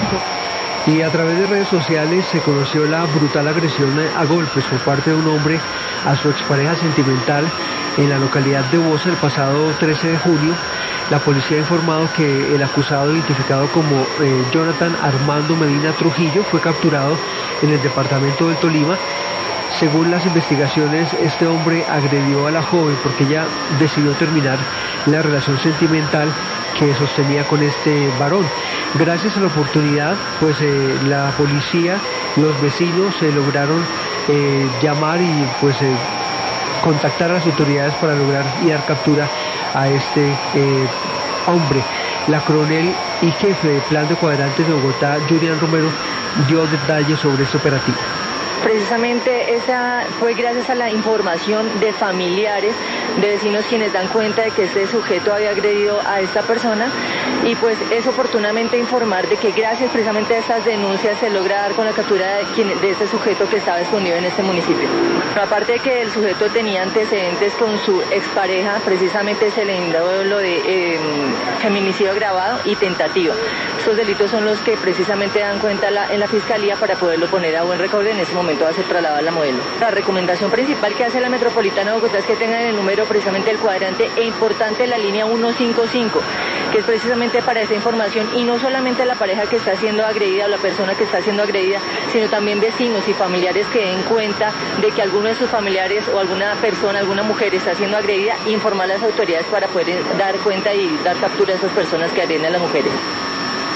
Y a través de redes sociales se conoció la brutal agresión a golpes por parte de un hombre a su expareja sentimental en la localidad de Bosa el pasado 13 de junio. La policía ha informado que el acusado, identificado como Jonathan Armando Medina Trujillo, fue capturado en el departamento del Tolima. Según las investigaciones, este hombre agredió a la joven porque ella decidió terminar la relación sentimental que sostenía con este varón. Gracias a la oportunidad, pues la policía, los vecinos lograron llamar y pues contactar a las autoridades para lograr y dar captura a este hombre. La coronel y jefe de Plan de Cuadrantes de Bogotá, Julián Romero, dio detalles sobre este operativo. Precisamente esa fue gracias a la información de familiares, de vecinos quienes dan cuenta de que este sujeto había agredido a esta persona, y pues es oportunamente informar de que gracias precisamente a estas denuncias se logra dar con la captura de este sujeto que estaba escondido en este municipio. Pero aparte de que el sujeto tenía antecedentes con su expareja, precisamente se le indagó lo de feminicidio agravado y tentativa. Estos delitos son los que precisamente dan cuenta en la fiscalía para poderlo poner a buen recaudo. En este momento va a ser trasladado a la modelo. La recomendación principal que hace la Metropolitana de Bogotá es que tengan el número precisamente del cuadrante e importante la línea 155, que es precisamente para esa información, y no solamente a la pareja que está siendo agredida o la persona que está siendo agredida, sino también vecinos y familiares que den cuenta de que alguno de sus familiares o alguna persona, alguna mujer está siendo agredida, informar a las autoridades para poder dar cuenta y dar captura a esas personas que agreden a las mujeres.